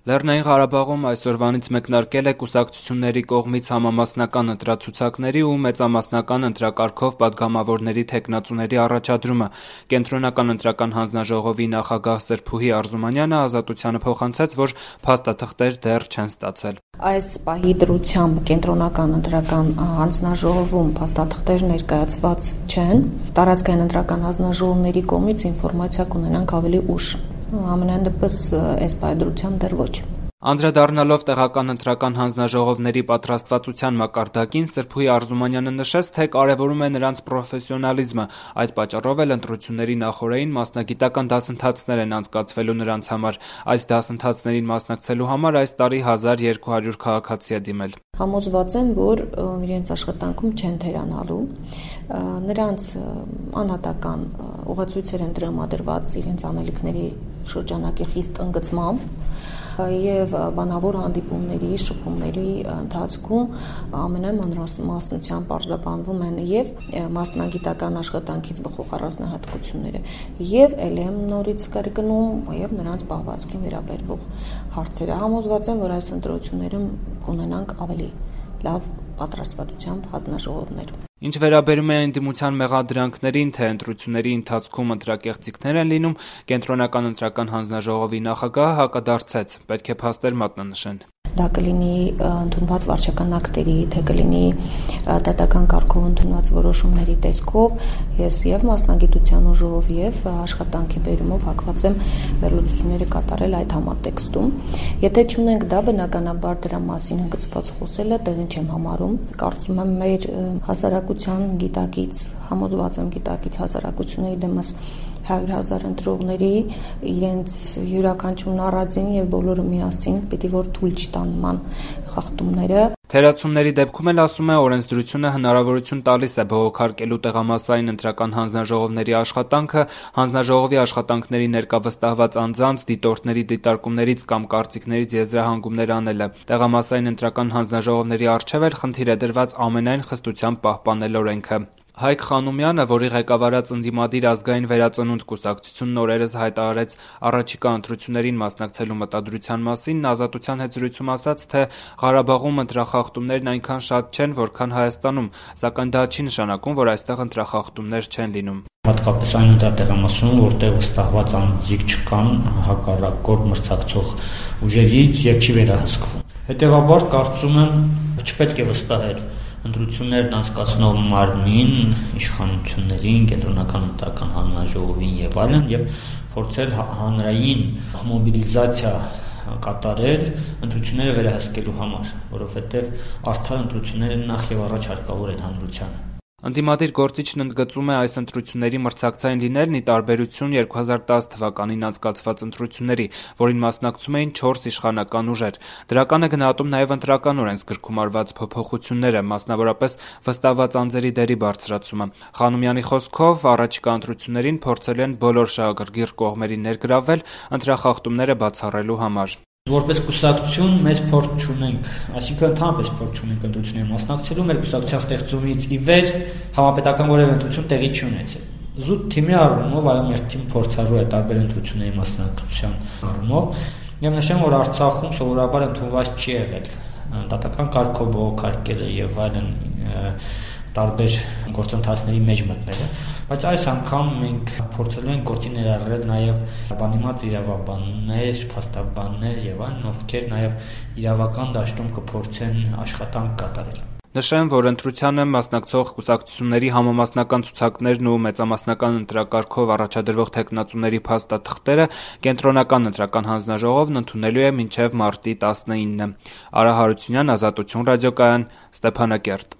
Լեռնային Ղարաբաղում այսօրվանից մեկնարկել է կուսակցությունների կողմից համամասնական ընտրացուցակների ու մեծամասնական ընտրակարգով պատգամավորների թեկնածուների առաջադրումը։ Կենտրոնական ընտրական հանձնաժողովի նախագահ Սրփուհի Արզումանյանը Ազատությանը փոխանցեց, որ փաստաթղթեր դեռ չեն ստացել։ Այս պահի դրությամբ կենտրոնական ընտրական հանձնաժողովում փաստաթղթեր ներկայացված չեն։ Տարածքային ընտրական հանձնաժողովների կողմից ինֆորմացիա կունենանք ավելի ուշ։ Ամենայն դեպս այս պայդրությամբ դեռ ոչ։ Անդրադառնալով տեղական ընտրական հանձնաժողովների պատրաստվածության մակարդակին, Սրփուհի Արզումանյանը նշեց, թե կարևորում է նրանց պրոֆեսիոնալիզմը, այդ պատճառով էլ ընտրությունների նախօրեին մասնագիտական դասընթացներ են անցկացվելու նրանց համար։ Այդ դասընթացներին մասնակցելու համար այս տարի 1200 քաղաքացի է դիմել։ Համոզված եմ, որ իրենց աշխատանքում չեն թերանալու, նրանց անհատական ուղեցույցեր են տրամադրված իրենց անելիքների շրջանակի խիստ ընդգծմամբ եւ բանավոր հանդիպումների, շփումների ընթացքում ամենայն մանրամասնությամբ պարզաբանվում են եւ մասնագիտական աշխատանքից բխող առանձնահատկությունները եւ ել եմ նորից կրկնում եւ նրանց պահվածքին վերաբերող հարցերը։ Համոզված եմ, որ այս ընտրություններում կունենանք ավելի լավ պատրաստվածությամբ հանձնաժողովներ։ Ինչ վերաբերում է ընդդիմության մեղադրանքներին, թե ընտրությունների ընթացքում ընտրակեղծիքներ են լինում, կենտրոնական ընտրական հանձնաժողովի նախագահը հակադարձեց, պետք է փաստեր մատնանշեն։ Դա կլինի ընդունված վարչական ակտերի, թե կլինի դատական կարգով ընդունված որոշումների տեսքով, ես եւ մասնագիտության ուժով եւ աշխատանքի բերումով հակված եմ վերլուծությունները կատարել այդ համատեքստում։ Եթե չունենք դա, բնականաբար դրա մասին ընդգծված խոսելը տեղին չեմ համարում։ Կարծում եմ մեր հասարակության գիտակից, համոզված եմ գիտակից հասարակությունների դեմս 100,000 ընտրողների իրենց յուրաքանչյուրն առանձին եւ բոլորը միասին պիտի որ թույլ չտան նման խախտումները։ Թերացումների դեպքում էլ ասում է, օրենսդրությունը հնարավորություն տալիս է բողոքարկելու տեղամասային ընտրական հանձնաժողովների աշխատանքը, հանձնաժողովի աշխատանքների ներկա վստահված անձանց, դիտորդների դիտարկումներից կամ կարծիքներից եզրահանգումներ անելը։ Տեղամասային ընտրական հանձնաժողովների առջև էլ խնդիր է դրված ամենայն խստությամբ պահպանել օրենքը։ Հայկ Խանոմյանը, որի ղեկավարած ընդդիմադիր ազգային վերածնունդ կուսակցությունն օրերս հայտարարեց առաջիկա ընտրություններին մասնակցելու մտադրության մասին, Ազատության հետ զրույցում ասաց, թե Ղարաբաղում ընտրախախտումներն այնքան շատ չեն, որքան Հայաստանում, սակայն դա չի նշանակում, որ այստեղ ընտրախախտումներ չեն լինում։ Հատկապես այն տեղամասում, որտեղ վստահված անձիկ չկան հակառակորդ մրցակցող ուժերից եւ չի վերահսկվում։ Հետևաբար կարծում եմ չպետք է վստահել ընտրություններն անցկացնող մարմին, իշխանություններին, կենտրոնական ընտրական հանձնաժողովին եւ այլն եւ փորձել հանրային մոբիլիզացիա կատարել ընտրությունները վերահսկելու համար, որովհետեւ արդար ընտրությունները նախ եւ առաջ հարկավոր են հանրությանը։ Ընդդիմադիր գործիչն ընդգծում է այս ընտրությունների մրցակցային լինելն ի տարբերություն 2010 թվականին անցկացված ընտրությունների, որին մասնակցում էին 4 իշխանական ուժեր։ Դրական է գնահատում նաև ընտրական օրենսգրքում արված փոփոխությունները, մասնավորապես վստահված անձերի դերի բարձրացումը։ Խանոմյանի խոսքով, առաջիկա ընտրություններին փորձել են բոլոր շահագրգիռ կողմերի ներգրավել ընտրախախտումները բացառելու համար։ Որպես կուսակցություն մեծ փորձ չունենք, այսինքն ընդհանրապես փորձ չունենք ընտրությունների մասնակցելու, մեր կուսակցության ստեղծումից ի վեր համապետական որևէ ընտրություն տեղի չի ունեցել։ Զուտ թիմի առումով, այո, մեր թիմ փորձառու է տարբեր ընտրությունների մասնակցության առումով, եւ նշեմ, որ Արցախում սովորաբար ընդունված չի եղել դատական կարգով բողոքարկելը եւ այլն տարբեր գործընթացների մեջ մտնելը, բայց այս անգամ մենք փորձելու ենք գործի ներառել նաև բանիմաց իրավաբաններ, փաստաբաններ եւ այլն, ովքեր նաև իրավական դաշտում կփորձեն աշխատանք կատարել։ Նշեմ, որ ընտրությանը մասնակցող կուսակցությունների համամասնական ցուցակներն ու մեծամասնական ընտրակարգով առաջադրվող թեկնածուների փաստաթղթերը կենտրոնական ընտրական հանձնաժողովն ընդունելու է մինչև մարտի 19-ը։ Արա Հարությունյան, Ազատություն ռադիոկայան, Ստեփանակերտ։